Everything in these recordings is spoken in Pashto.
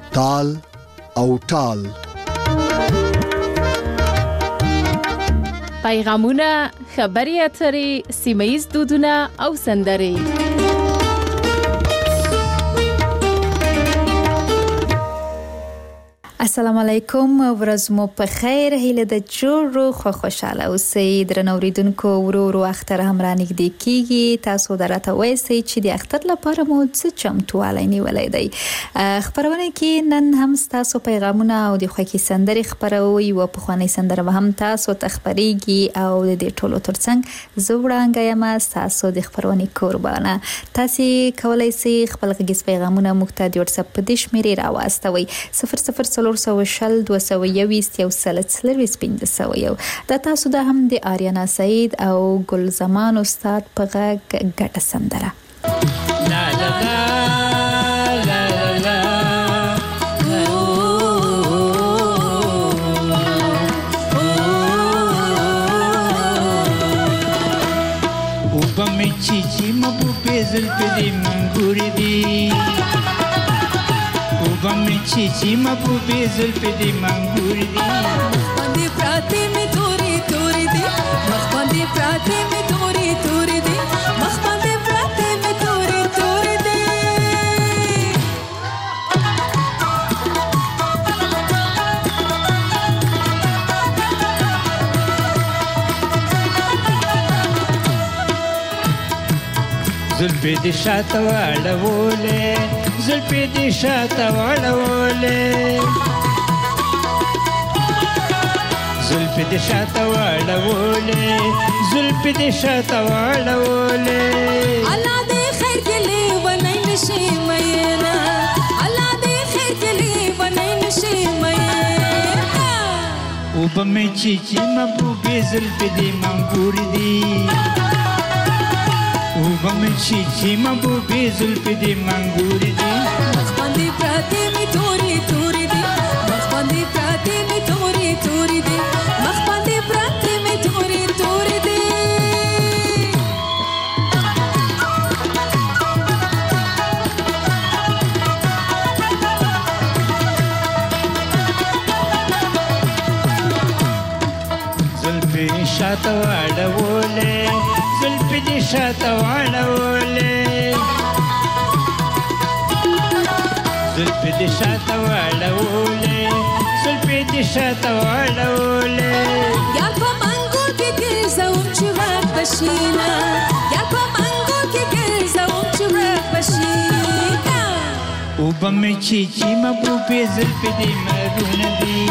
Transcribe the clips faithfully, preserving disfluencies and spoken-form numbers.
تال او ټال. پیغامونه، خبري اترې، سیمه‌ییز دودونه او سندرې. السلام علیکم، ورځ مو په خیر. هیله د جوړو خو خوشاله اوسئ. درنو اوریدونکو، ورو ورو اختر هم را نږدې کیږي. تاسو درته وایئ چې د اختر لپاره مو څه چمتووالی نیولی دی. خبرونه کې نن هم تاسو پیغامونه او د خوښۍ سندرې خبروي. یوه پخوانۍ سندره به هم تاسو ته خپرېږي او د دې ټولو ترڅنګ زه وړانګه یم، ستاسو د خپرونې کوربانه. تاسې کولی شئ خپل غږیز پیغامونه موږ ته د وټساپ په دې شمېرې راواستوئ: صفر صفر څلور سوه شل دوه سوه یوویشت یو سل څلرویشت پنځه سوه یو. دا تاسو د هم د آریانا سعید او ګل زمان استاد په غږ ګټه سندره. لا لا لا لا لا او بمې چیچی مبو پیزل پدی منګوري دی، غمې چیچی مبو بیزل په دې منګوري دي. مخ باندې پراته مې تورې تورې دي، مخ باندې پراته مې تورې تورې دي، مخ باندې پراته مې تورې تورې دي. زلفې دې شاته واړولې، زلفې دې شاته واړولې، زلفې دې شاته واړولې، زلفې دې شاته واړولې. الله دې خیر کې لیونی نشي مینا، الله دې خیر کې لیونی نشي مینا. او بمې چیچی محبوبې زلفې دې منګوري دي، او بمې چیچی محبوبې زلفې دې منګوري دي. مخ باندې پراته مې تورې تورې دي، مخ باندې پراته مې تورې تورې دي، مخ باندې پراته مې تورې تورې دي. زلفې شاته واړولې، زلفې دې شاته واړولې، زلفې دې شاته واړولې، زلفې دې شاته واړولې. یا په منګو کې ګرځوم چې ورک بشي نه، یا په منګو کې ګرځوم چې ورک بشي نه. او بمې چیچی محبوبې زلفې دې مرونه دي،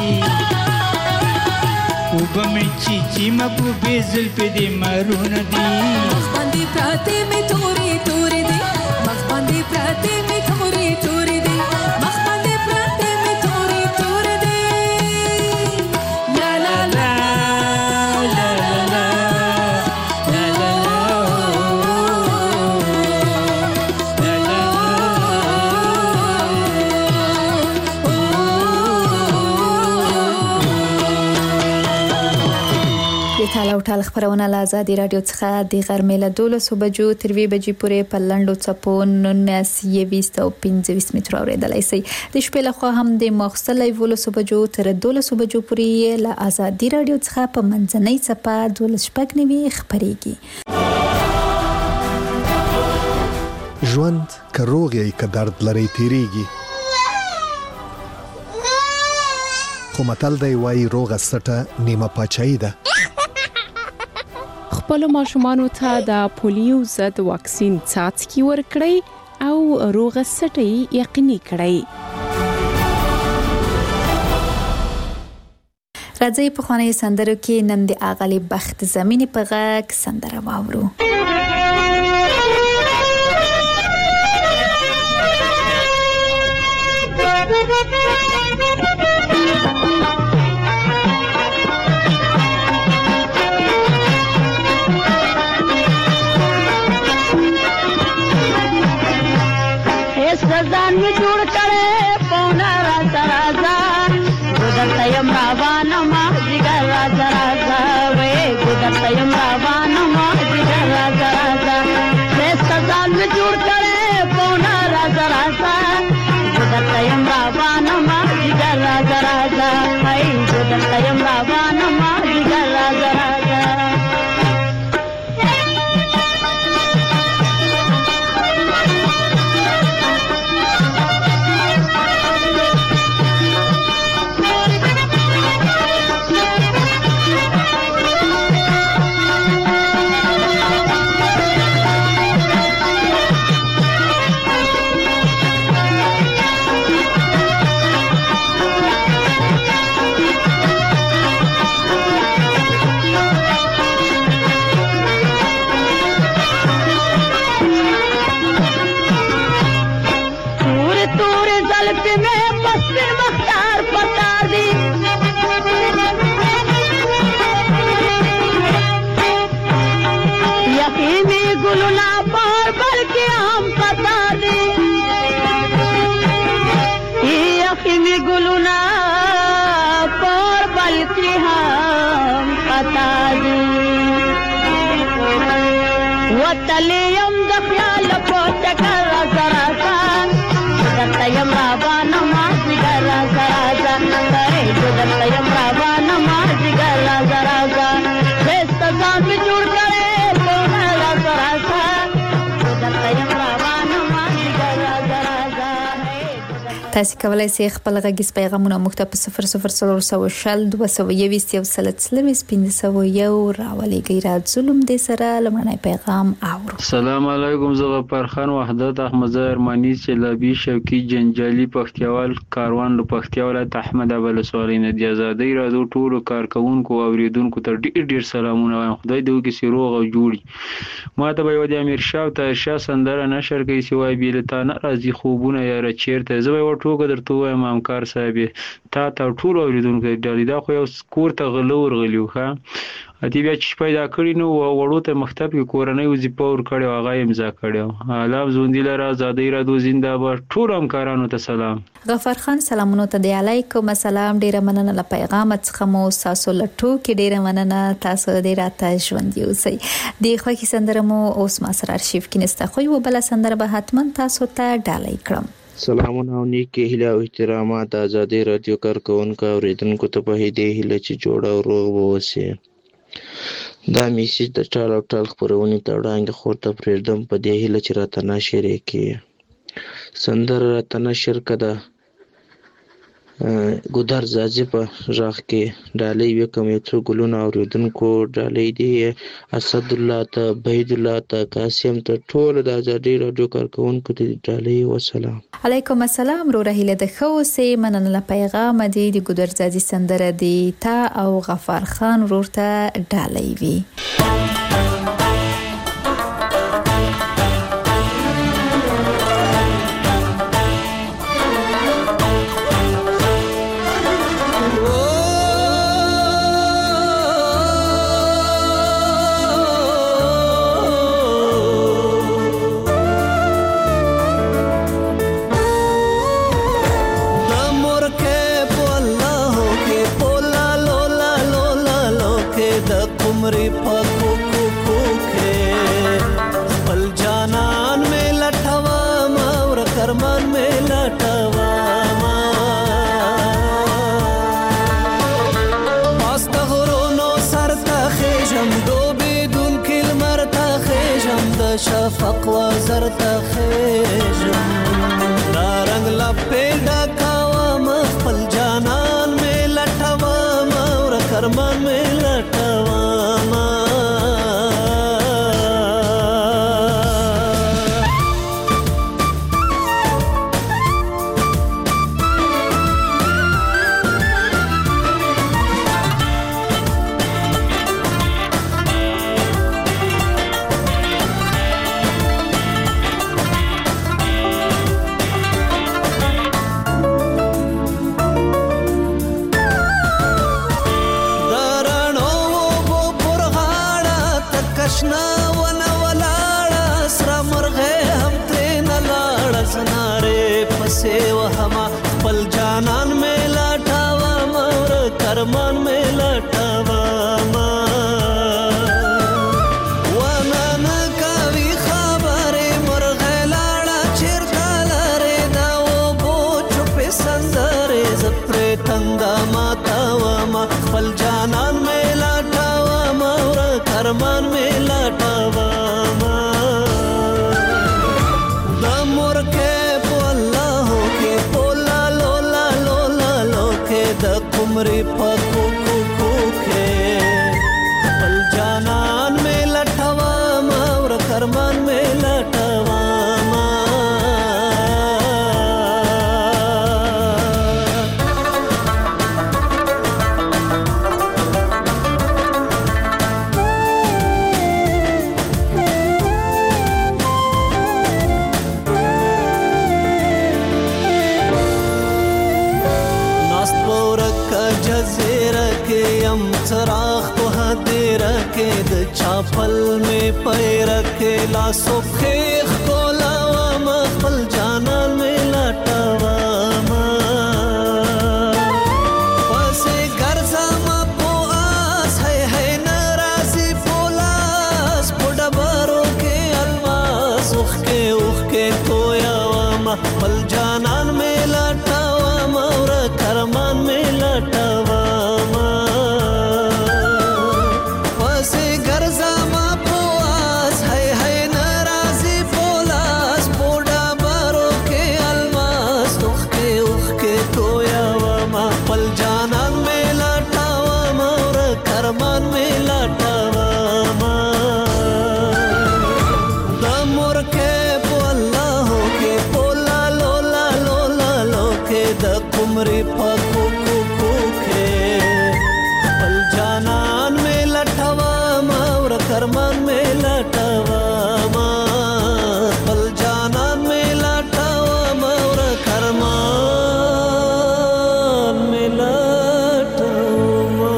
او بمې چیچی محبوبې زلفې دې مرونه دي. مخ باندې پراته مې تورې تورې دي، مخ باندې پراته مې تورې تورې دي، مخ باندې پراته مې تورې تورې دي. لا لا لا لا لا لا لا د تال او ټال خبرونه له آزادي رادیو څخه د غرمې له دولسو بجو تر وی بجې پورې په لنډو څپو نولس یویشت او پنځه ویشت مترو اورېدلی شئ. د شپې لخوا هم د ماخوستن له یولسو بجو تر دولسو بجو پورې له آزادي رادیو څخه په منځنۍ څپه دولس شپږ نوي خپرېږي. ژوند که روغ یې که درد لري تیریږي، خو متل دی وایي روغه سټه نیمه پاچاهي ده. خپل ماشومانو ته د پولیو ضد واکسین څاڅکي ورکړئ او روغه سټه یقیني کړئ. راځي په خوانې سندرو کې نن د اغلی بخت زمینی په غږ سندره واورو. ځان می جوړ کړي پونا راځه راځه ګدرته یم روانه ما جګر راځه راځه وې ګدرته یم روانه ما جګر راځه راځه ځان می جوړ کړي پونا راځه راځه ګدرته یم روانه راځه راځه هی زه درته یم روانه مازدیګر راځه راځه وتلیم د خیال په چکر راځه راځه درته یم روانه مازدیګر راځه راځه زه درته یم روانه مازدیګر راځه راځه ښایسته ځان مې جوړ کړی لونه راځه راځه زه درته یم روانه مازدیګر راځه راځه. تاسو کولای شئ خپل غږیز پیغامونه موږ ته په صفر صفر څلور سوه شل دوه سوه یوویشت یو سل څلوېښت پنځه سوه یو راولېږئ. راځو لومړی سره لومړنی پیغام اورو. السلام علیکم، زه غفار خان وحدت احمدزی ارماني چلابي شوقي جنجالي پښتیوال کاروان له پښتیا ولایت احمد ابل ولسوالۍ نه د ازادۍ راډیو ټولو کارکوونکو او اوریدونکو ته ډېر ډېر سلامونه وایم. خدای دې وکړي چې روغ او جوړ ما ته به یو د امیر شاه او طاهرشاه سندره نشر کوي چې وایي بې له تا نه راځي خوبونه یاره چېرته. زه به یې ټوکه درته ووایم همکار صاحب تا ته ټولو اوریدونکو ته ډالۍ دا خو یو کور ته غله ورغلي وو ښه اتی بیا چې پیدا کړي نو وړو ته مکتب کې کورنۍ وظیفه ورکړې وه هغه یې امضا کړې وه. الله ژوندي لره، ازادۍ راډیو زنده‌باد. ټولو همکارانو ته سلام. غفار خان سلامونو ته دی علیکم السلام. ډیره مننه له پیغام څخه مو تاسو له ټوکې ډیره مننه. تاسو ډیر راته ژوندي اوسئ. د خوښي سندره مو اوس ما سره ارشیف کې نسته خو یو بل سندره به حتما تاسو ته ډالۍ کړم. سلامونه او نیکی هیله او احترامات د ازادۍ راډیو کارکوونکو او اوریدونکو ته په دې هیله چې جوړ او روغ اوسئ. دا میسیج د ټال او ټال خپرونې ته وړاندې خور ته پرېږدم په دې هیله چې راته نشر یې کړي. سندره راته نشر کړه ګودر زازي په غږ کې ډالۍ وکړم یو څو ګلونه اوریدونکو ډالۍ دی اسد الله ته بهید الله ته قاسم ته ټول د ازادۍ راډیو کارکوونکو ته ډالۍ وسلام. علیکم السلام. رو رهیله د خوسه مننه له پیغام دی د ګودر زازي سندره دی تا او غفار خان ورته ډالۍ وی. عمرې په کوکو कुमरी पको को को के पल जानन में लटवा मावर करमन में लटवा चराग तो हदेर के द चापल में पैर के लासो खेख को लावा मखल जाना में लटावा पसे गर्जा मा पो आस है है नाराजी पोलास पोड़ा बारो के अलवास उख के उख के कोयावा मखल जाना में लटावा मौर करमान में लटावा कुमरी पको को को के पल जानन में लटवा मावर करमन में लटवा पल जानन में लटवा मावर करमन में लटवा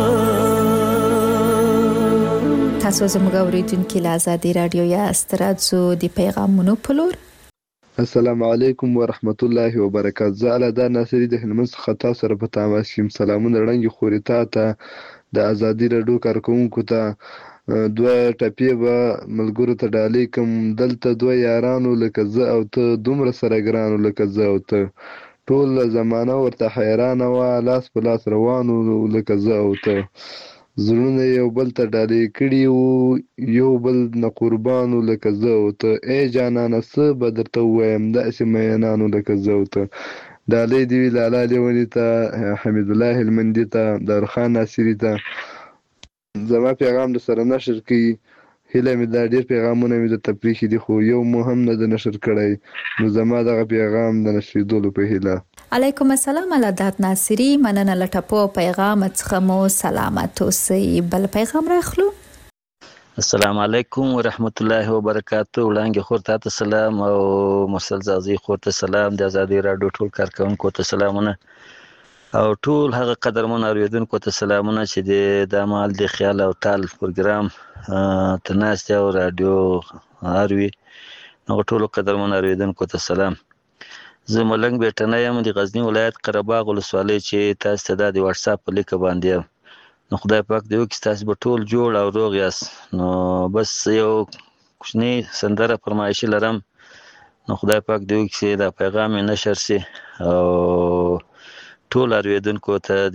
تاسو زموږ اوریدونکو له آزادي رادیو یا استراتزو د پیغامونو پلور السلام علیکم ورحمت الله وبرکاته. زه الادا ناصری د هلمند څخه تاسو سره په تماس یم. سلامونه وړاندې خوري تا ته د آزادي رادیو کارکونکو ته دوه ټپې به ملګرو ته ډالۍ کوم. دلته دوه یارانو لکه زه او ته دومره سره ګرانو لکه زه او ته ټول زمانه ورته حیرانه وه لاس په لاس روانو لکه زه او ته زړونه یو بل ته ډالۍ کړي وو یو بل نه قربانو لکه زه او ته ای جانانه څه به درته ووایم داسې مینانو لکه زه او ته ډالۍ دې وي لالا لیوني ته حمید الله هلمندي ته دارخان ناصري ته زما پیغام در سره نشر کړي هیله مې دا ډېر پیغامونه مې درته پرېښي دي خو یو مو هم نه ده نشر کړی نو زما دغه پیغام د نشریدلو په هیله. علیکم السلام الادات ناصری مننه لټپو پیغام څخه مو سلامت اوسئ. بل پیغام راخلو. السلام علیکم ورحمت الله وبرکاته. وړاندې خور ته سلام او مرسل زازي خور ته سلام د آزادي رادیو ټول کارکونکو ته سلامونه او ټول هغه قدرمن اوریدونکو ته سلامونه چې د مال د خیال او تال پروګرام تناسته او رادیو اروي نو ټول قدرمن اوریدونکو ته سلام. زه ملنګ بیٹنه یم د غزنی ولایت قرهباغ ولسوالۍ چې تاسو ته د واتس اپ په لیک باندې نو خدای پاک دې وکړي تاسو به ټول جوړ او روغ یاست. نو بس یو کوچنی سندره فرمایشي لرم نو خدای پاک دې وکړي دا پیغام نشر شي او ټول اوریدونکو ته د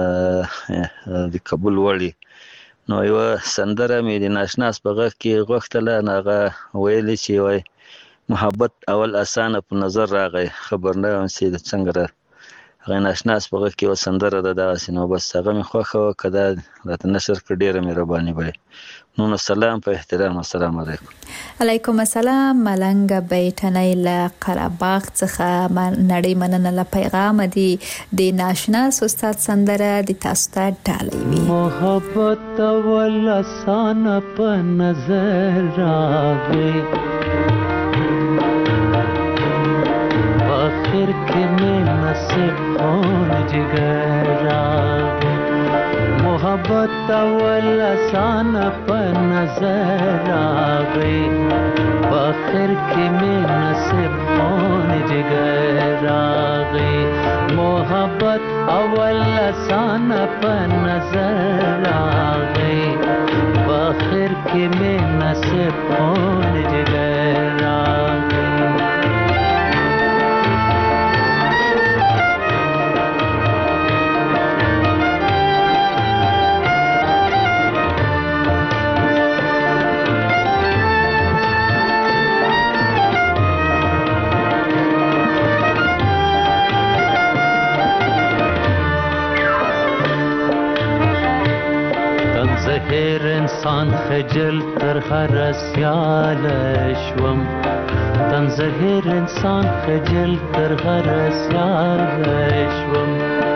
قبول وړي. نو یو سندره مې د ناشناس په غږ کې غوښتله هغه ویلي چې وای محبت اول اسانه په نظر راغی خبر نه یم چې څنګه را هغه ناشناس په غږ کې یو سندره ده داسې نو بس هغه مې خوښه وه که دا راته نشر کړه ډېره مهرباني به نو نو سلام په احترام. السلام علیکم. علیکم السلام. ملنګ بیٹنۍ له قرهباغ څخه نړۍ مننه له پیغام دی د ناشناس استاد سندره د تاسو ته ډالۍ وي. محبت اول اسانه په نظر راغی آخر के में नसीब कौन जिगर आगे मोहब्बत अवल आसान पर नजर आ गई आखिर के में नसीब कौन जिगर आ गई मोहब्बत अवल आसान पर नजर आ गई आखिर के में नसीब कौन जिगर आ गई. انسان خجل تر هر سیاله شوم تنظهر انسان خجل تر هر سیاله شوم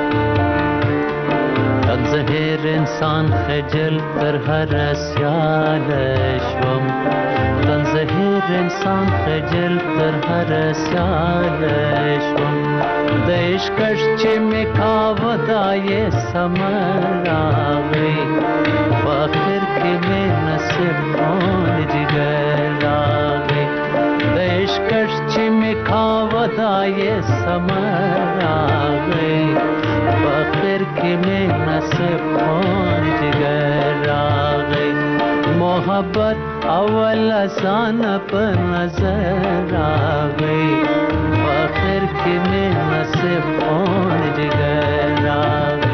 تنظهر انسان خجل تر هر سیاله شوم تنظهر انسان خجل تر هر سیاله شوم د عشقش چې مې کاوه دا یې سمر راغی په آخر کې مې نصیب خون جګر راغی د عشقش چې مې کاوه دا یې سمر راغی په آخر کې مې نصیب خون جګر راغی محبت اول آسان په نظر راغی آخر کې مې نصیب خون جګر راغی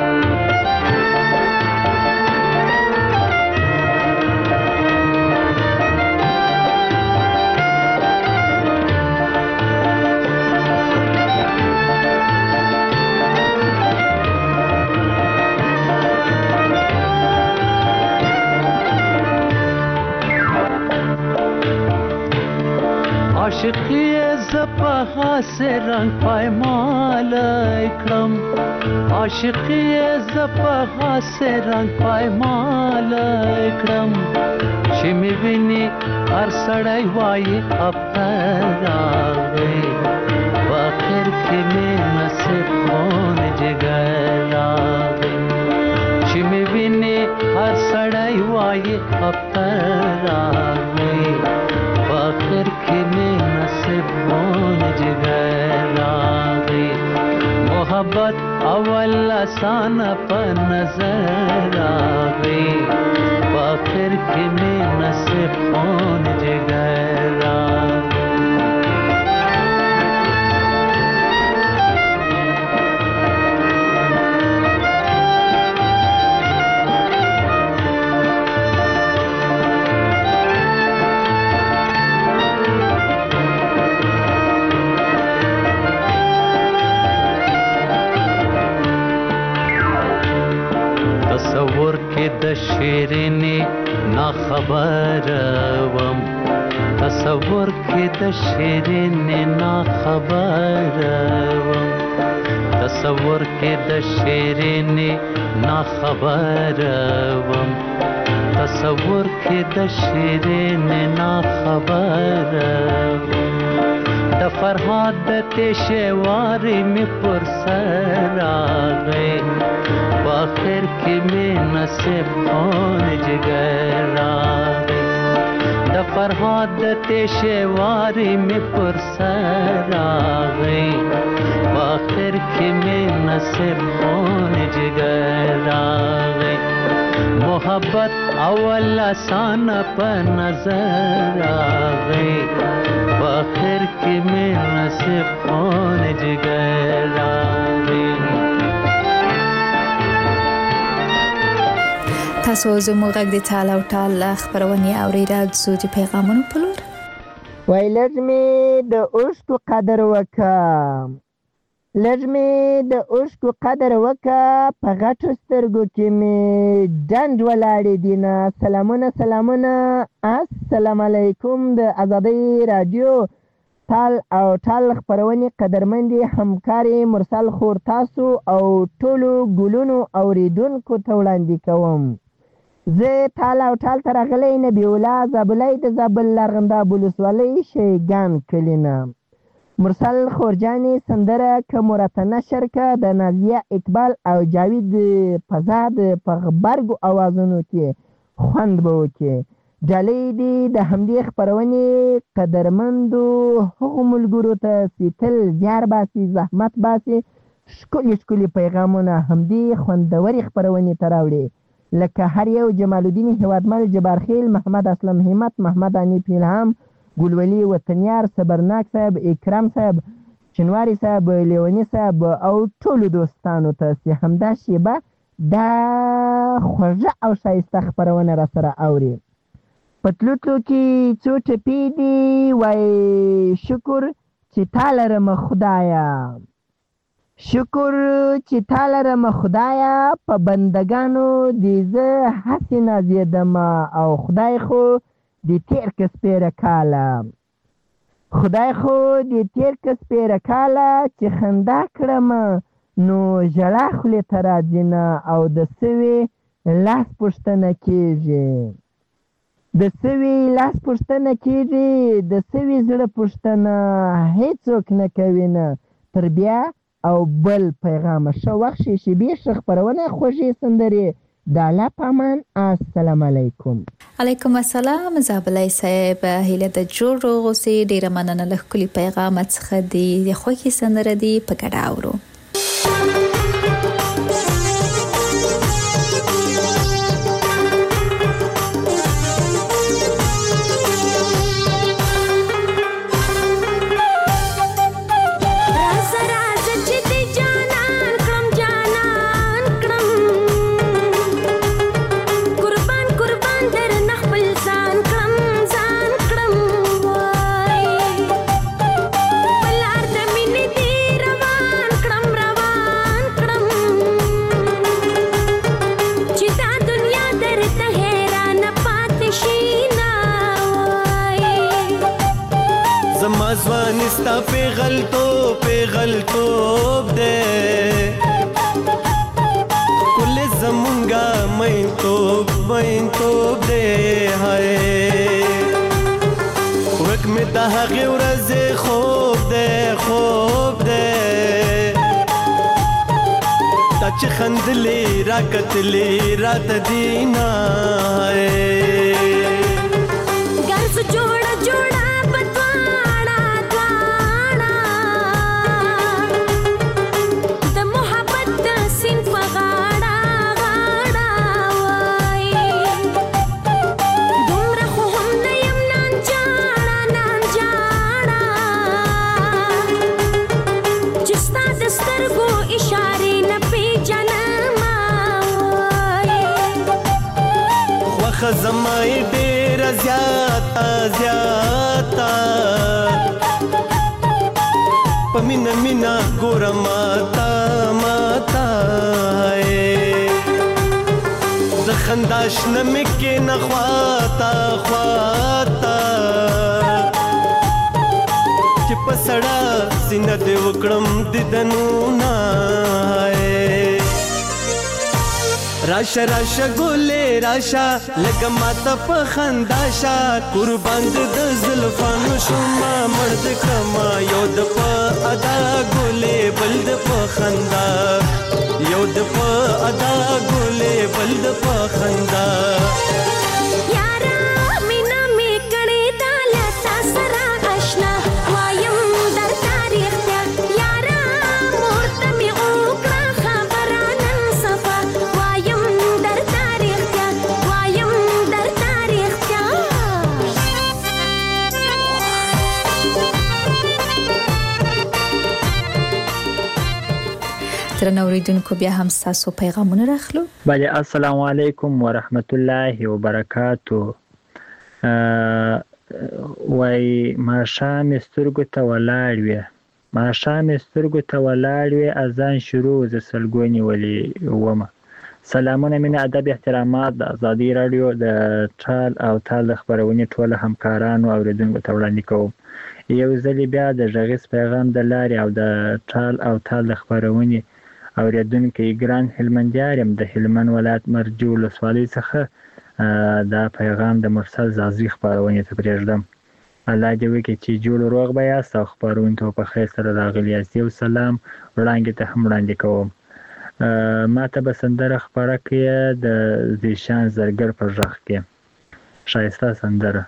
عاشقی زپا حاس رنگ پایمال اکرم عاشقی زپا حاس رنگ پایمال اکرم چې می ویني هر سړی وایي افتر راغی په آخر کې مې نصیب خون جګر راغی چې می ویني هر سړی وایي افتر راغی په آخر کې مې نصیب خون جګر راغی محبت اول آسان په نظر راغی په آخر کې مې نصیب خون جګر راغی تصور کې د شیرینې نا خبر وم تصور کې د شیرینې نا خبر وم تصور کې د شیرینې نا خبر وم تصور کې د شیرینې نا خبر وم د فرهاد د تیشه وارې مې پر سر راغی په آخر کې مې نصیب خون جګر راغی د فرهاد د تیشه وارې مې پر سر راغی په آخر کې مې نصیب خون جګر راغی محبت اول آسان په نظر راغی په آخر کې مې نصیب خون جګر راغی تاسو زموږ غږ د ټال او ټال خبرونه اوریدل زو د پیغامونو په لور وای لږ مې د اوښکو قدر وکړه لږ مې د اوښکو قدر وکړه په غټو سترګو کې مې ډنډ ولاړې دینه سلامونه سلامونه السلام علیکم د آزادۍ رادیو ټال او ټال خبرونې قدرمندې همکارې مرسل خور تاسو او ټولو ګلونو اوریدونکو ته وړاندې کوم زه ټال او ټال ته راغلی نبي الله زابلی د زابل لرغنداب ولسوالۍ شیګان کلي نه مرسل خورجانې سندره که مرته نشر که د نازیه اقبال او جاوید فضا د په غبرګو اوازونو کې خوند به وکړي ډالۍ دې د همدې خپرونې قدرمندو هغو ملګرو ته چې تل زیار باسي زحمت باسي ښکلي ښکلي پیغامونه همدې خوندورې خپرونې ته راوړي لکه هر یو جمال الدین هیوادمل جبارخیل محمد اسلم همت محمد انیف الهام ګلولي وطنیار صبرناک صاحب اکرام صاحب چنواری صاحب لیونی صاحب او ټولو دوستانو ته چې همدا شیبه دا خوږه او ښایسته خپرونه را سره اوري په تلو تلو کې څو ټپې دي وای شکر چې تا لرم خدایه شکر چې تا لرم خدایه په بندګانو دې زه هسې نازېدم او خدای خو دې تېر که سپېره کاله خدای خو دې تېر که سپېره کاله چې خندا کړم نو ژړا خولې ته راځي نه او د سوي لاس پوښتنه کېږي د سوي لاس پوښتنه کېږي د سوي زړه پوښتنه هېڅوک نه کوي نه تر بیا او بل پیغامه ښه وخت شي شیبې ښه خپرونه خوږې سندرې د الله په امان. السلام علیکم. علیکم السلام. زابلای صاحب هیله د جوړ روغ اوسې. ډیره مننه له ښکلي پیغام څخه دی د خوږې سندره دی په ګډه اورو. ځوانستا پیغلتوب پیغلتوب دے کل زمونگا مینتوب مینتوب دے ہائے وک میں دا هغه ورځې خوب دے خوب دے تا چې خندلې را کتلې رات دینا ہے ګرځ جوړ جوړ زمای ډیر زیاتا زیاتا پمینا مینا ګور ماتا ماتا ز خنداش نمکه نخواتا خواتا چې پسړه سینه دې وکړم ددنو نا راشا راشا ګولې راشا لکه ماته په خنداشا قربان د زلفانو شوما مرد کما یو د په ادا ګولې بل د په خندا یو د په ادا ګولې بل د په خندا درنو اوریدونکو بیا هم تاسو پیغامونه راخلو. بله السلام علیکم ورحمت الله وبرکاتو. وای ماښام سترګو ته ولاړ وې ماښام سترګو ته ولاړ وې اذان شروع ز سلګونی ولې ومه. سلامونه مینه ادب احترامات د ازادي رادیو د ټال او تال خبرونې ټول همکارانو اوریدونکو ته وړاندې کوم. یو ځل بیا د غږیز پیغام د لارې او د ټال او تال خبرونې اوریدونکو ګران هلمندیار يم د هلمند ولایت مرجو ولسوالۍ څخه دا پیغام د مرسل زازي خبرونه ته پرېږدم. الله دې وکړي چې جوړ روغ به یاست او خبرونه ته په خیر سره راغلي یاست. یو سلام وړاندې ته هم وړاندې کوم. ما ته به سندره خبره کړې د زیشان زرګر پر غږ کې ښایسته سندره.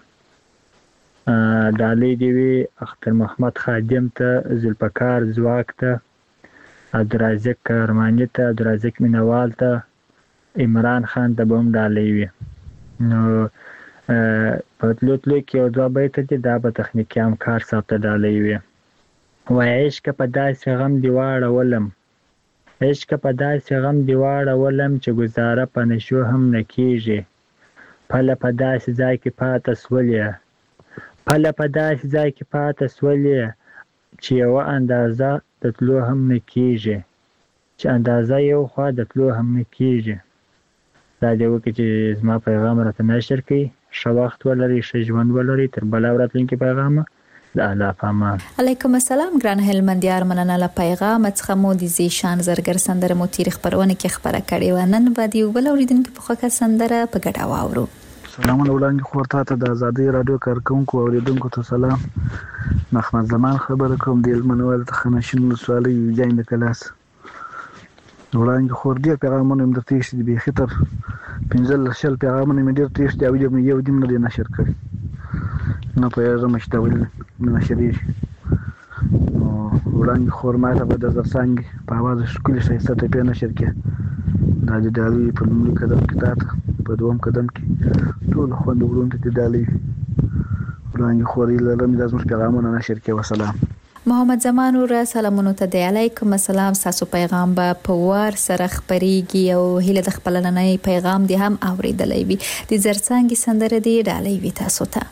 ډالۍ دې وي اختر محمد خادم ته ذوالفقار ځواک ته عبدالرازق کرماني ته عبدالرازق مینوال ته عمران خان ته به هم ډالۍ وي. نو په تلو تلو کې یو دوه بیته دي دا به تخنیکي همکار صاحب ته ډالۍ وي. وایي عشقه په داسې غم دې واړولم عشقه په داسې غم دې واړولم چې ګزاره په نشو هم نه کېږي. پله په داسې ځای کې پاته سولې پله په داسې ځای کې پاته سولې چې یوه اندازه د تلو هم نه کېږي، چې اندازه یو خوا د تلو هم نه کېږي. دا دې وکړي چې زما پیغام راته نشر کړي. ښه وخت ولري، ښه ژوند ولري. تر بله راتلونکي پیغامه د الله په امان. علیکم السلام ګران هلمندیار، مننه له پیغام څخه مو د زیشان زرګر سندره مو تیر خبرونه کې خبره کړې و. نن به د یو بل اورېدونکي په خوښه سندره په ګډه واورو. سلامونه وړاندې خور ته ته د ازادۍ راډیو کارکوونکو او اوریدونکو ته سلام. محمد زمان خبره کوم د هلمند ولایت خانشین ولسوالۍ جین د کلاس. وړاندې خور ډېر پیغامونه مې درته ایښي دي، بیخي تر پنځلس شل پیغامونه مې ډېر تېر دي او یو یو دې نه دی نشر کړی. نه پوهېږم چې دا ولې نه نشرېږي. نو وړاندې خور ما ته به د زرڅانګې په اواز ښکلې ښایسته ټپې نشر کړې. دا د ډالۍ په لومړي قدم کې تا ته، په دوم قدم کې ټولو خویندو وروڼو ته د ډالۍ وړاندې خورې لرم دا زموږ پیغامونه نشر کړي. وسلام. محمد زمان وروره سلامونو ته دی. علیکم السلام. ستاسو پیغام به په وار سره خپریږي او هیله د خپل نننۍ پیغام دی هم اوریدلی وي. د زرڅانګې سندره دی ډالۍ وي تاسو ته.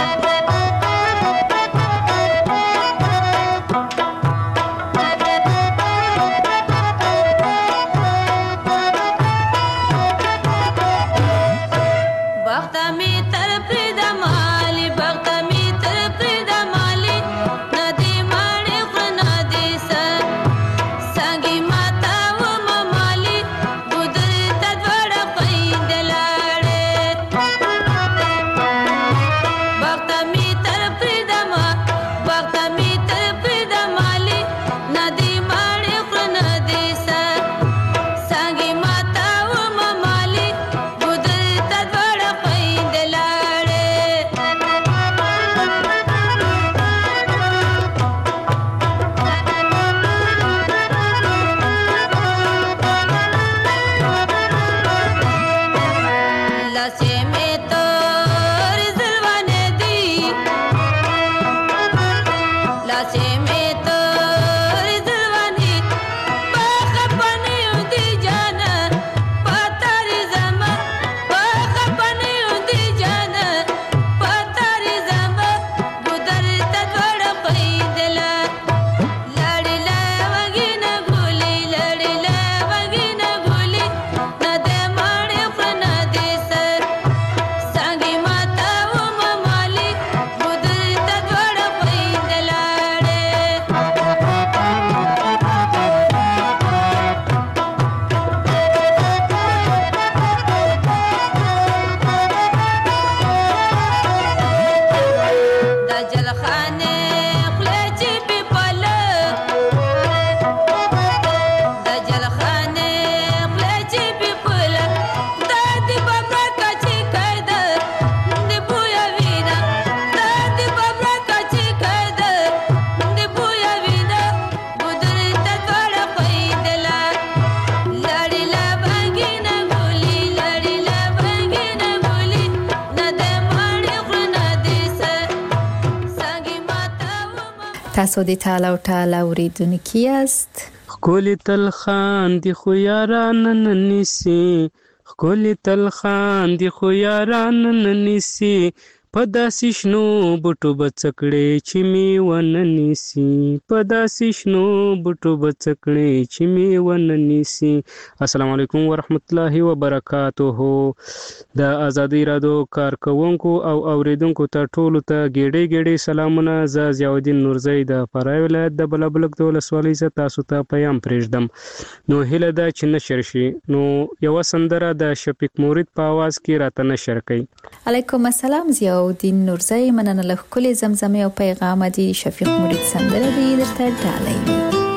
تاسو د ټال او ټال اوریدونکي یاست. ښکلي تل خاندي خو یاران نه نیسي، ښکلي تل خاندي خو یاران نه نیسي، په داسې شنو بوټو به څه کړې چې مې ونه نیسي، په داسې شنو بوټو به څه کړې چې مې ونه نیسي. السلام علیکم ورحمت الله وبرکاته. د ازادۍ راډیو کارکوونکو او اوریدونکو ته ټولو ته ګېډې ګېډې سلامونه. زه ضیاءالدین نورزی د فراه ولایت د بلابلک د ولسوالۍ زه تاسو ته پیام پرېږدم. نو هیله ده چې نشر شي. نو یوه سندره د شفیق مورید په اواز کې راته نشر کړئ. علیکم السلام. ضیاءالدین نورزی، مننه له ښکلې زمزمې او پیغام دی. شفیق مورید سندره دی درته ډالۍ وي.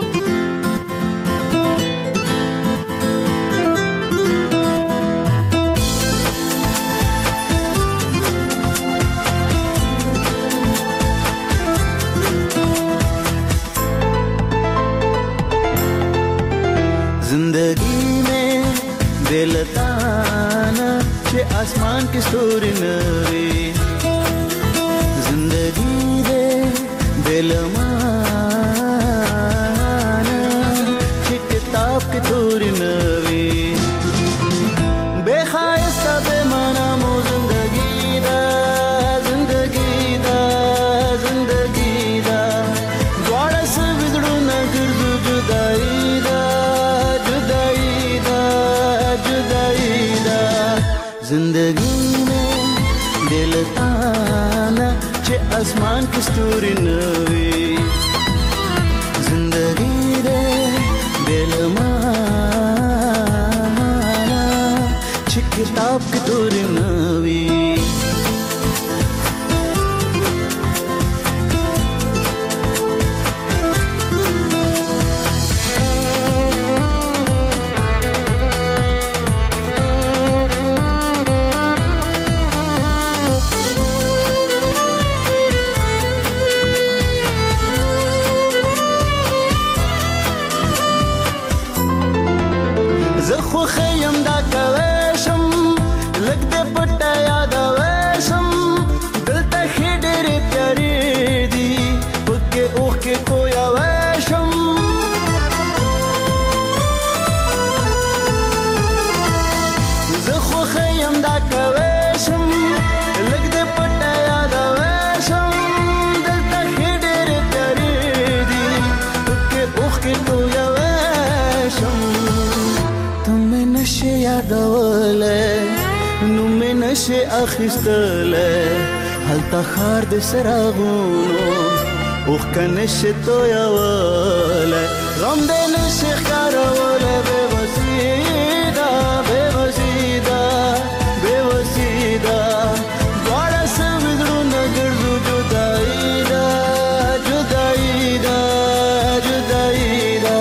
जिंदगी में बेलताना के आसमान की स्तूरी नवी, जिंदगी दे बेलमाना के किताब की थोड़ी नवी, बेखायस्ता बेमाना मो जिंदगी दा, जिंदगी दा, जिंदगी दा, द्वारा से बिगड़ू न गिरदू کې ستوري نه وي زندګي ده بې له مانا چې کتاب کې توري نه وي نشه اخیستله هلته خار د سراغونو اوخ کنشه تویواله غم د نشه خاروله بے وسیده بے وسیده بے وسیده دواړه سویدرونه ګرځو جدایي ده جدایي ده جدایي ده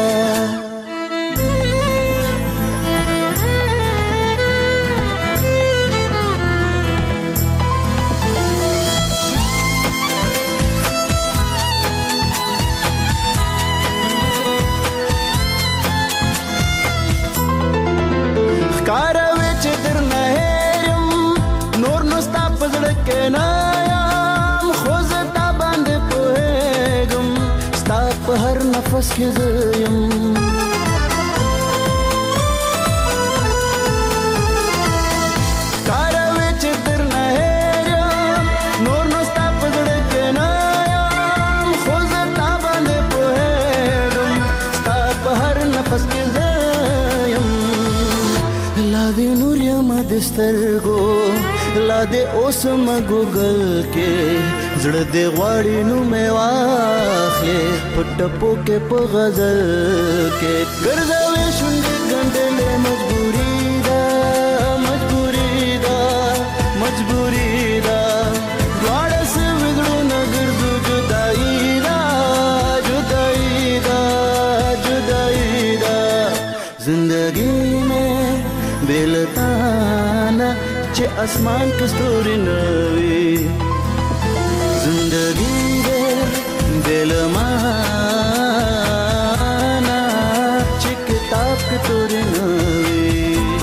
نفس کې زیم کاروي چې در نه هېرم نور نو ستا په زړه کې نه یم خو زه تا باندې پوهېږم ستا په هر نفس کې زیم لا دې نور یم د سترګو لا دې اوس مګوګل کې زړه دې غواړي نو مې واخلې په ټپو کې په غزل کې ګرځوي شونډې ګنډلې مجبوري ده مجبوري ده مجبوري ده دواړه سوي زړونه ګرځو جدایي ده جدایي ده جدایي ده زندګي مې بې له تا نه چې اسمان کې ستوري نه وي زندگی دے دل مانا چې کتاب کې توري نه وي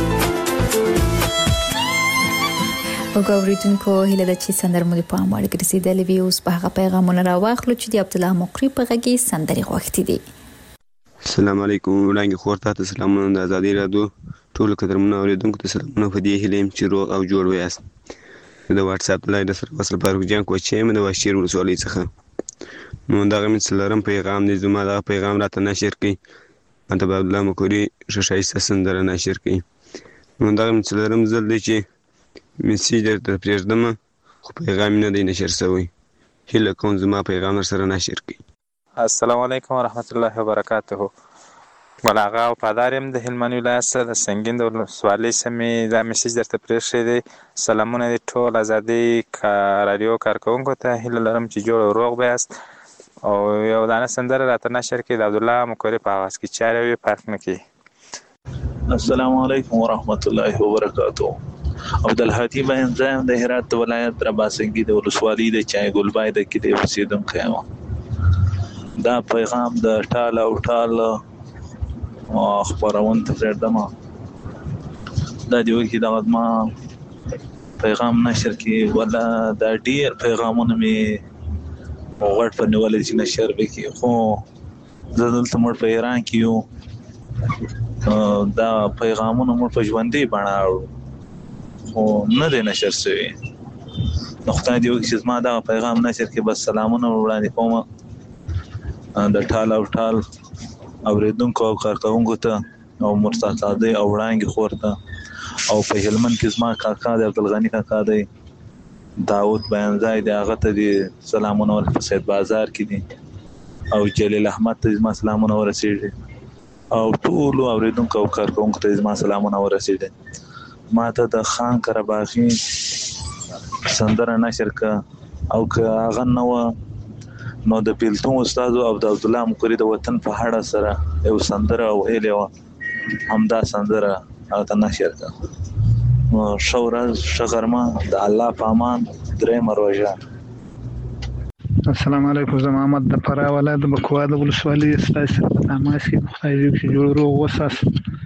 وګورئ هیله ده چې سندر مو د پام وړ ګرځیدلې وي اوس په هغه پیغامونه راواخلو چې د عبد الله مقری په غږی سندري غوښتي دي السلام علیکم وړاندې خورته ته سلامونه د ازادي رادیو ټول قدرمنو اوریدونکو ته سلامونه په دې هیله چې روغ او جوړ ویاست د واتس اپ لایډ سره وصل فاروق جان کوچې مې د واشیر ولسوالۍ څخه نو دا غو مثلرم پیغام دې زما دا پیغام راته نشر کړي انت عبد الله مقری شایسته سندره نشر کړي نو دا مثلرم زل دي چې میسیج درته پرېږدم خو پیغام نه دی نشر شوی هله کوم زما پیغام سره نشر کړي السلام علیکم ورحمت الله وبرکاته بلاغه او پادارم د هلمند ولایت سره د سنگین د ولسوالۍ سمې دا میسیج درته پرېښی دی سلامونه دي ټول ازادي رادیو کارکوونکو ته هیله لرم چې جوړ او روغ بیاست او یو دانه سندره راته نشر کړي د عبدالله مقری په اواز کې چاره وي فرق نه کوي السلام علیکم ورحمت الله وبرکاته عبدالهادي باین زایم د هرات ولایت رباسنګي د ولسوالۍ د چای ګلبای د کې د اوسیدونکو یم دا پیغام د ټال او ټال خبرون ته پرېږدم دا دی وکي دا ما پیغام نشر کی ولا دا ډیر پیغامونه می وغړ په نیولې چې نشر وکي خو زه دلته مړ په ایران کې یو دا پیغامونه مړ په ژوندۍ بڼه خو نه دی نشر شوی نو خدای دې وکړي چې زما دا پیغام نشر کې بس سلامونه وړاندې کوم د ټال او ټال اوریدونکو او کارکوونکو ته او مرتضی قاضي او وړانګي خورته او په هلمند کې زما کاکا د عبدالغنی کاکا دی داود بیانځای دی هغه ته دي سلامونه ورکړه په سید بازار کې دي او جلیل احمد ته زما سلامونه ورسېږي او ټولو اورېدونکو او کارکوونکو ته زما سلامونه ورسېږي. ما ته د خان قرهباغي سندره نشر کړه او که هغه نه وه نو د بیلتون استاد او د عبدالله مقري د وطن په اړه سره یو سندره ویلې وه همدا سندره هغه ته نشر کړه. نو ښه ورځ ښه غرمه د الله په امان درېیمه روژه. السلام علیکم. زه محمد د فراه ولایت د بکوا د ولسوالۍ ستاسو سره په تماس کې خدای دې چې جوړ روغ وساس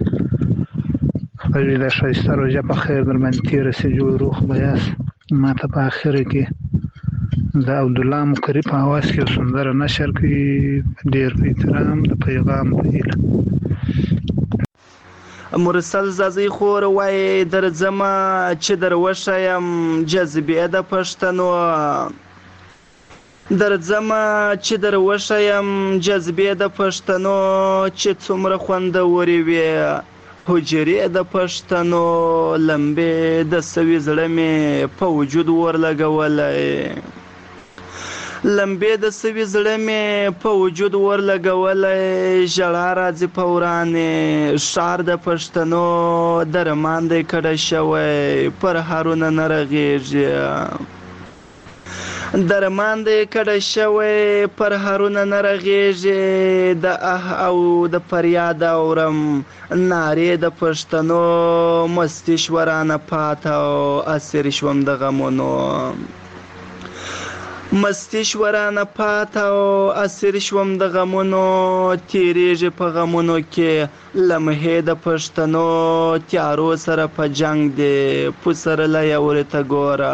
خدای دې ښایسته روژه په خیر در باندې تېره شي جوړ روغ به یاست. ما ته په اخره کې د عبدالله مقري په اواز کې یو سندره نشر کړي ډېر په احترام د پیغام په هیله. مرسل زازی خور وای درځمه چې دروښیم جذبې د پښتنو درځمه چې دروښیم جذبې د پښتنو چې څومره خوندورې وي حجرې د پښتنو لمبې د سوي زړه مې په وجود ورلګولی لمبې د سوي زړه مې په وجود ورلګولی ژړا راځي په ورانې ښار د پښتنو درمان دی کډه شوی پر هرونه نه رغېږي درمان دی کډه شوی پر هرونه نه رغېږي د اه او د فریاد اورم نارې د پښتنو مستي شورانه پاته او اسیر شوم د غمونو مستی شورانه پاته او اسیر شوم د غمونو تیریږي په غمونو کې لمحې د پښتنو تیارو سره په جنگ دی پسرلی ورته ګوره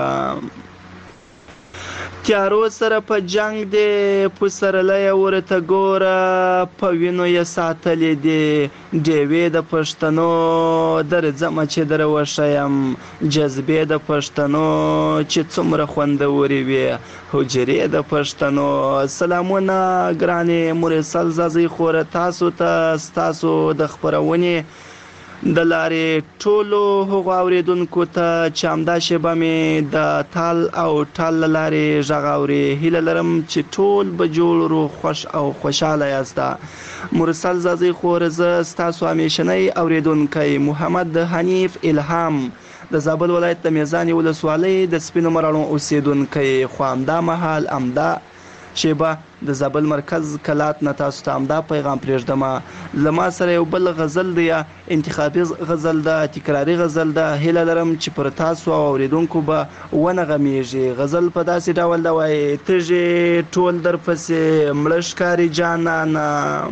تیارو سره په جنگ دی پسرلی ورته ګوره په وینو یې ساتلې دي ډیوې د پښتنو درځمه چې دروښیم جذبې د پښتنو چې څومره خوندورې وي حجرې د پښتنو. سلامونه ګرانې مرسل زازی خوره تاسو ته ستاسو د خپرونې د لارې ټولو هغو اورېدونکو ته چې همدا شیبه مې د تال او ټال له لارې غږ اوري هیله لرم چې ټول به جوړ روغ خوښ او خوشحاله یاست. مرسل زازی خور زه ستاسو همیشنی اورېدونکی محمد حنیف الهام د زابل ولایت د میزانې ولسوالۍ د سپینو مراڼو اوسېدونکی خو همدا مهال همدا شیبه د زابل مرکز کلات نه تاسو ته همدا پیغام پرېږدم. له ما سره یو بل غزل دی انتخابي غزل ده تکراري غزل ده هیله لرم چې پر تاسو او اورېدونکو به ونغمیږي. غزل په داسې ډول ده وایي تږي ټول درپسې مړه ښکاري جانانه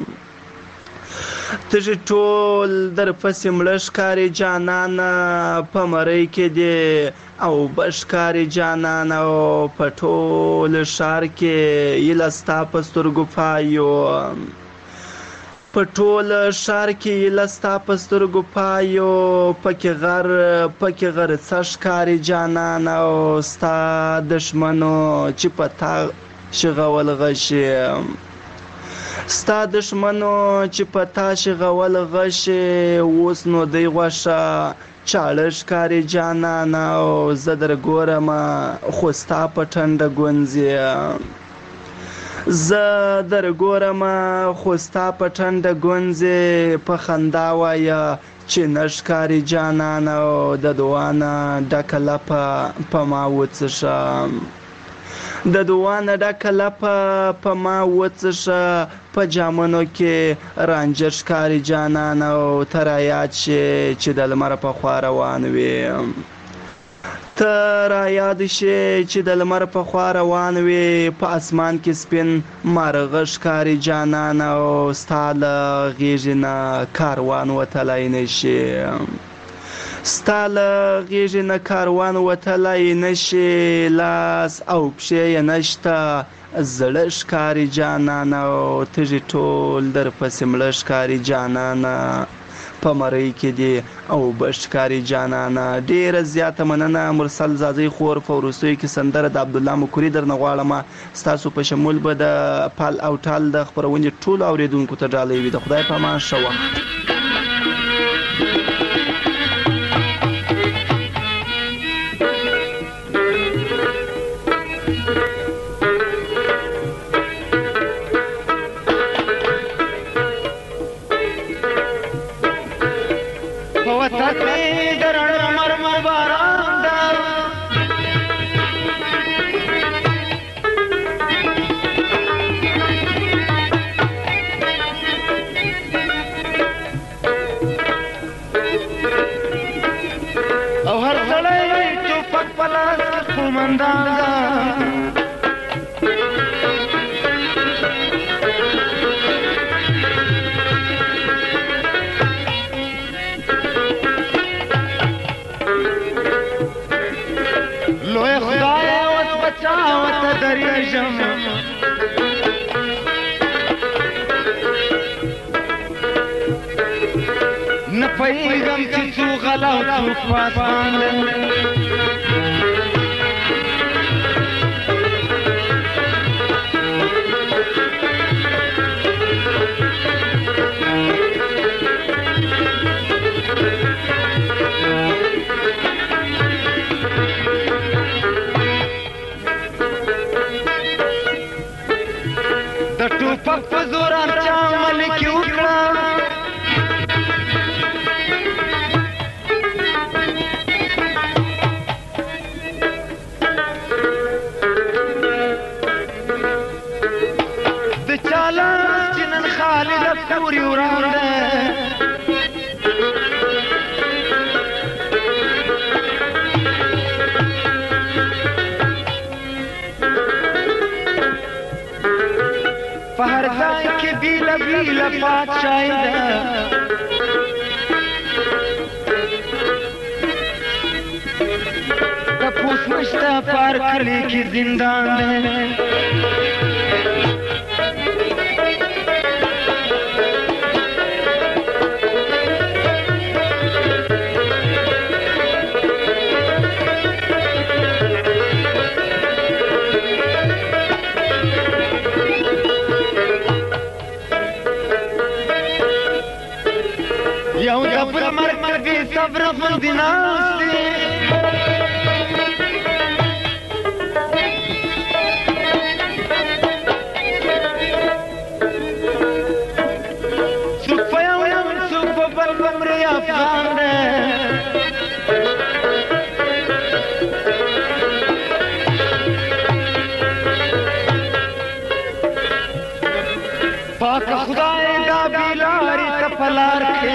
تږي ټول درپسې مړه ښکاري جانانه په مرۍ کې دی او بشکاري جانان او په ټول ښار کې ایله ستا په سترګو پایو په ټول ښار کې ایله ستا په سترګو پایو پکې غر پکې غر څه ښکاري جانان او ستا دښمنو چې په تا شغول غشي ستا دښمنو چې په تا شغول غشي اوس نو دی غوښه چاړه ښکاري جانان او زه در ګورمه خو ستا په ټنډه ګونځې زه در ګورمه خو ستا په ټنډه ګونځې په خندا وایه چې نه ښکاري جانان او د دعا نه ډکه لپه په ما وڅښه د دعا نه ډکه لپه په ما وڅښه په جامنو کې رانجه ښکاري جانان او ته رایاد شې چې د لمر په خوا روان وې ته رایاد شې چې د لمر په خوا روان وې په اسمان کې سپین مارغه ښکاري جانان او ستا له غېږې نه کاروان وتلی نه شي ستا له غېږې نه کاروان وتلی نه شي لاس او پښې یې نشته زړه ښکاري جانانه او تږي ټول درپسې مړه ښکاري جانانه په مرۍ کې دي او به ښکاري جانانه. ډېره زیاته مننه مرسل زازی خور. په وروستیو کې سندره د عبدالله مقري درنه غواړم ستاسو په شمول به د پال او ټال د خپرونې ټولو اورېدونکو ته ډالۍ وي. د خدای په امان ښه وخت. راتلې د رڼا مرمر باران ده او هر سړی ټوپک په لاس کې خپلمندان ده لوی خدای اوس بچاو ته درېږم نه پوهېږم چې څو غلا او څوک پاسبان دی د ټوپک په زور چا ملکي وکړه د چا لاس چې نن خالي د پورې وران دی په هر ځای کې بیله بیله پادشاهي ده تپوس نشته په هر کلي کې زندان دی یو د بل مرګ بې صبره غوندې ناست دی څوک په یو یم څوک په بل بمرې افغان دی پاک خدای دا بیلاری ته په لار کې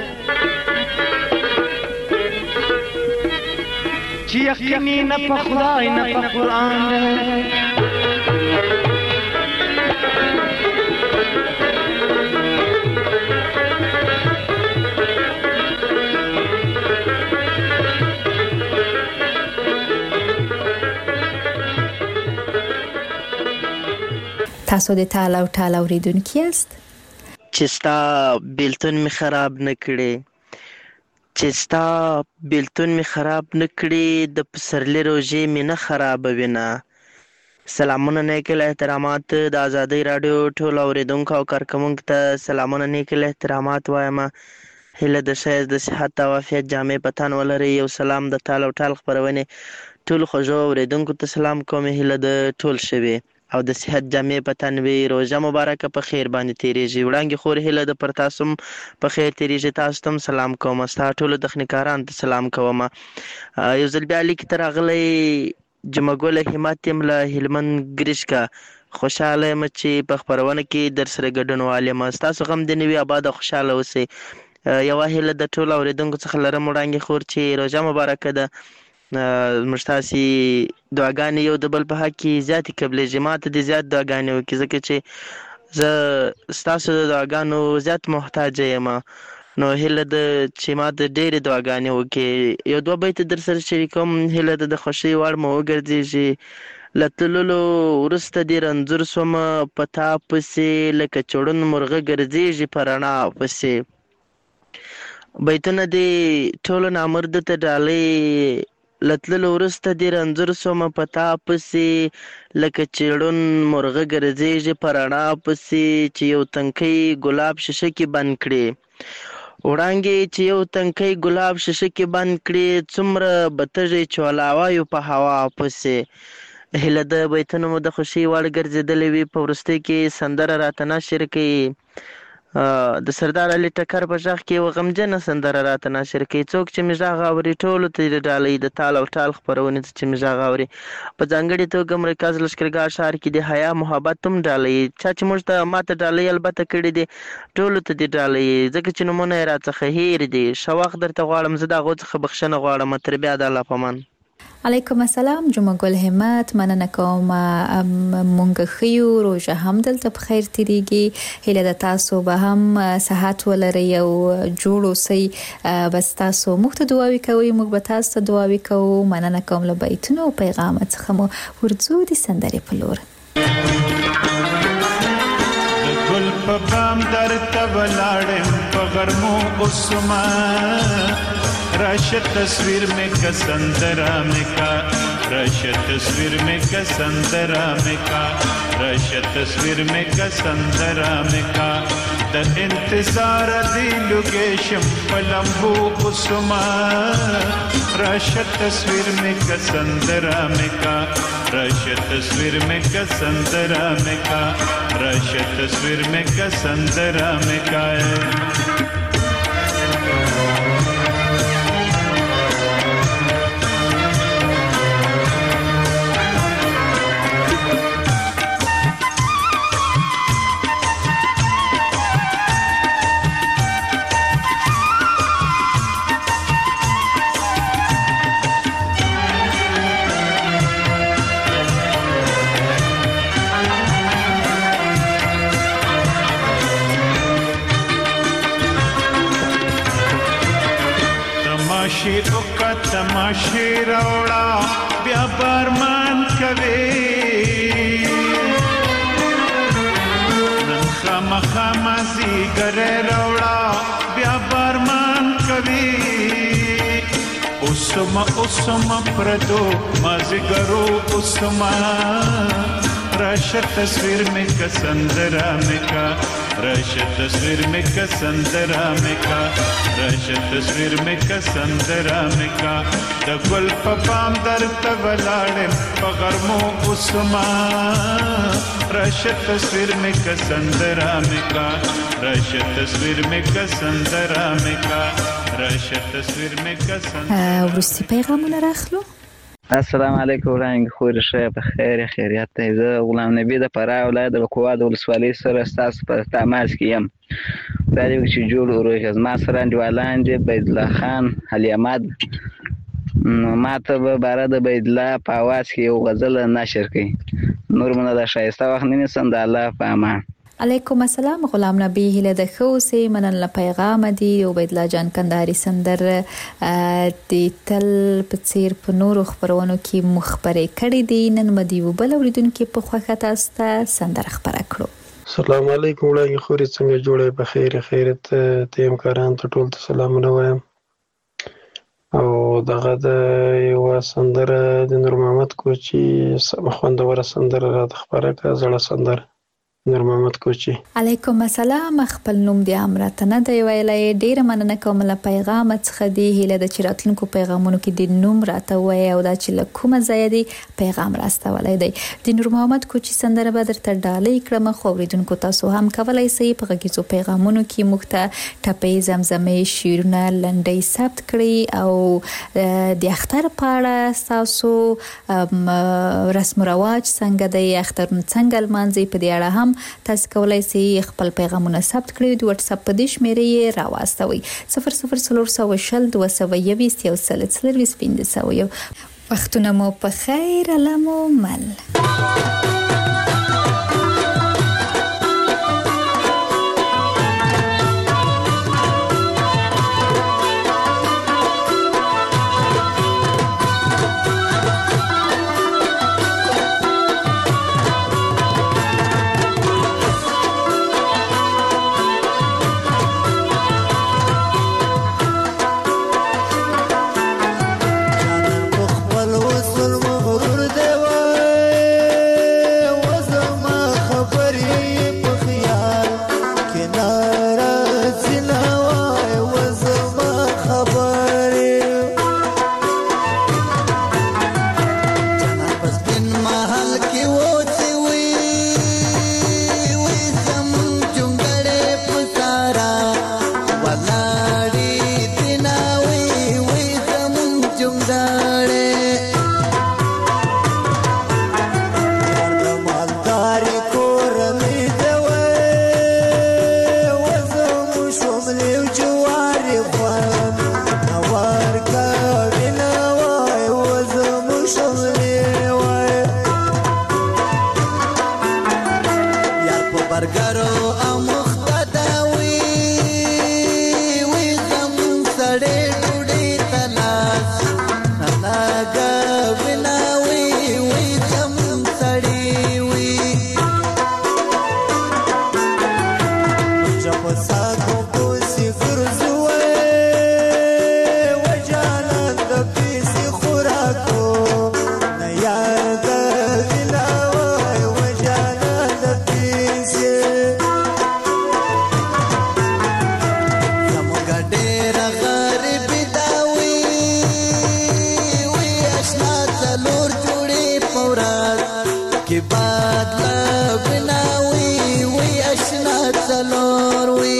چې یقیني نه په خدای نه په قرآن دی تاسو د تال او ټال اوریدونکي یاست چې ستا بیلتون می خراب نه کړي چې ستا بیلتون می خراب نه کړي د پسرلي روژې می نه خرابوي نه سلامونه نیکل احترامات د ازادۍ راډیو ټول اوریدونکو او کارکوونکو ته سلامونه نیکل احترامات وایم هیله د ښایست د صحت او عافیت جامې په تن ولرئ یو سلام د تال او ټال خپرونې ټولو خوږو اوریدونکو ته سلام کوم هیله د ټول شوي او د صحت جامې په تن وي روژه مبارکه په خیر باندې تیریږي وړانګې خور هیله د پر تاسو په خیر تیریږي تاسو ته سلام کوم ستا ټولو تخنیکارانو ته سلام کوم یو ځل بیا لیک ته راغلی جمعګل همت یم له هلمند ګرشکه خوشحاله یم چې په خپرونه کې در سره ګډون والیم ستاسو غم دې نه وي اباده خوشحاله اوسئ یوه هیله د ټولو اورېدونکو څخه لرم وړانګې خور چې روژه مبارکه ده موږ تاسې دعاګانې یو د بل په حق کې زیاتې قبلېږي ما ته دې زیات دعاګانې وکړي ځکه چې زه ستاسو د دعاګانو زیات محتاجه یم نو هیله ده چې ما ته ډېرې دعاګانې وکړي یو دوه بیته در سره شریکوم هیله ده د خوښۍ وړ مو وګرځېږي له تللو وروسته دې رنځور شومه په تا پسې لکه چړون مرغه ګرځېږي په رڼا پسې بیتونه دې ټولو نامرده ته ډالۍ له تللو وروسته دې رنځور شومه په تا پسې لکه چړون مرغه ګرځېږي په رڼا پسې چې یو تنکی ګلاب شیشه کې بند کړي وړانګې چې یو تنکی ګلاب شیشه کې بند کړي څومره به تږی چولاوایو په هوا پسې هیله د بیتونو مو د خوښۍ وړ ګرځېدلې وي په وروستۍ کې سندره راته نشر کوي د سردار علي ټکر په غږ کې یوه غمجنه سندره راته ناشر کوي. څوک چې مې غږ اوري ټولو ته د ډالۍ د تال او ټال خپرونې ته چې مې غږ اوري، په ځانګړې توګه مرکز لښکرګاه ښار کې د حیا محبت هم ډالۍ، چا چې موږ ته ما ته ډالۍ البته کړې دي ټولو ته دې ډالۍ، ځکه چې نومونه یې راڅخه هیر دي. ښه وخت درته غواړم، زه د هغو څخه بخښنه غواړم. تر بیا د الله په امان. علیکم السلام جمعه ګل همت، مننه کوم. مونږ خیو روژه هم دلته په خیر تیریږي، هیله د تاسو به هم صحت ولرئ او جوړ اوسئ. بس تاسو موږ ته دعاوې کوئ، موږ به تاسو ته دعاوې کوو. مننه کوم له بیتونو او پیغام څخه مو ورځو د سندرې په لور. ګل په بام درته ولاړم په غرمو اوسما، راشه تصویر میں کسندرا میں کا، راشه تصویر میں کسندرا میں کا، راشه تصویر میں کسندرا میں کا، د انتظار دی لوکیشن پلمبو اسما، راشه تصویر میں کسندرا میں کا، راشه تصویر میں کسندرا میں کا، راشه تصویر میں کسندرا میں کا. تماشې راوړه بیا بارمان کوي، نن خامخا مازیګری راوړه بیا بارمان کوي، اوسما اوسما پردو مازیګرو اوسما، راشه تصویر میں کسندرا میں کا، راشه تصویر میں کسندرا میں کا، راشه تصویر میں کسندرا میں کا، د ګل په بام درته ولاړم په غرمو اوسما، راشه تصویر میں کسندرا میں کا، راشه تصویر میں کسندرا میں کا، راشه تصویر میں کسندرا. وروستي پیغامونه راخلو. السلام علیکم وړاندې خوري ښه په خیر خیریت ته. زه غلام نبی د فراه ولایت د بکوا د ولسوالۍ سره ستاسو په تماس کې یم. دا دی چې جوړ وروژه زما سره انډیوالان دي بیت الله خان علي احمد، ما ته به باره د بیت الله په اواز کې یو غزل نشر کړي. نور مو نه د ښایسته وخت نه نیسم، د الله په امان. علیکم السلام غلام نبی، هیله د ښه اوسئ. مننه له پیغامه دي. عبید الله جان کندهاري سندر د تل په څیر په نورو خپرونو کې مخبرې کړې دي. نن مو د یو بل اورېدونکي په خوښه تاسو ته سندره خپره کړو. السلام علیکم وړاندې خوري، څنګه جوړې په خیر خیرت ته همکاران ته ټول ته سلامونه وایم. او دغه د یوه سندره د نور محمد کوچي سمه خوندوره سندره راته خپره کړه، زړه سندره نور محمد کوچي. علیکم السلام، خپل نوم د امرته نه دی ویلی. ډیره مننه کوم له پیغام څخه دی. هیله د چې راتلونکو پیغامونو کې د نوم راته وایي او دا چې له کومه ځایه دی پیغام راستولی دی. د نور محمد کوچي سندره به درته ډالۍ کړم، خو اورېدونکو تاسو هم کولی شئ په غږیزو پیغامونو کې موږ ته ټپې، زمزمې، شعرونه، لنډۍ ثبت کړئ او د اختر په اړه ستاسو رسم و رواج څنګه دی، اخترونه څنګه لمانځئ، په دې اړه هم تاسو کولای شئ خپل پیغامونه ثبت کړئ. د واتس اپ په دې شمیرې یې راواستوئ صفر صفر څلور سوه شل دوه سوه یویشت یو سل څلرویشت پنځه سوه یو. وختونه مو په خیر، الله مو مل. خور وي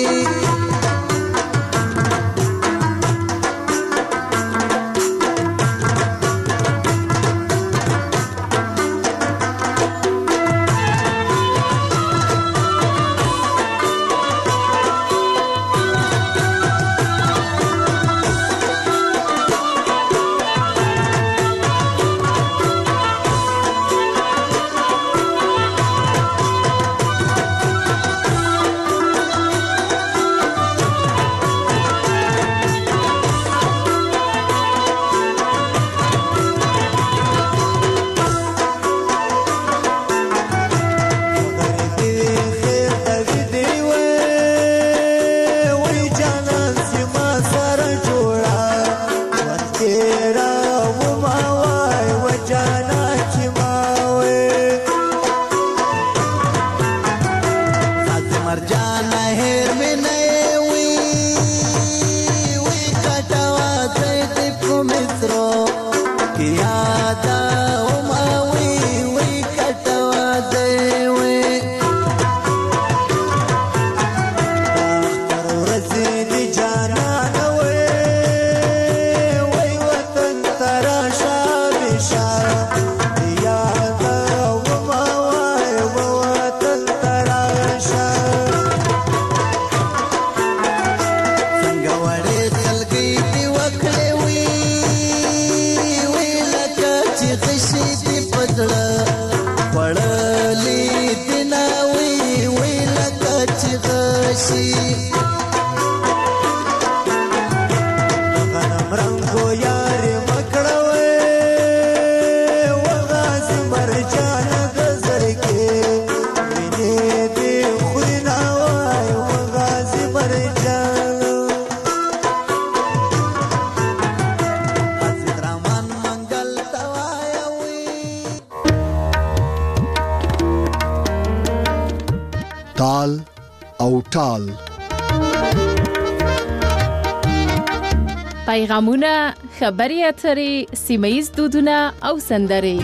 تال او ټال پیغامونه، خبري اترې، سیمه‌ییز دودونه او سندرې.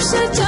مشر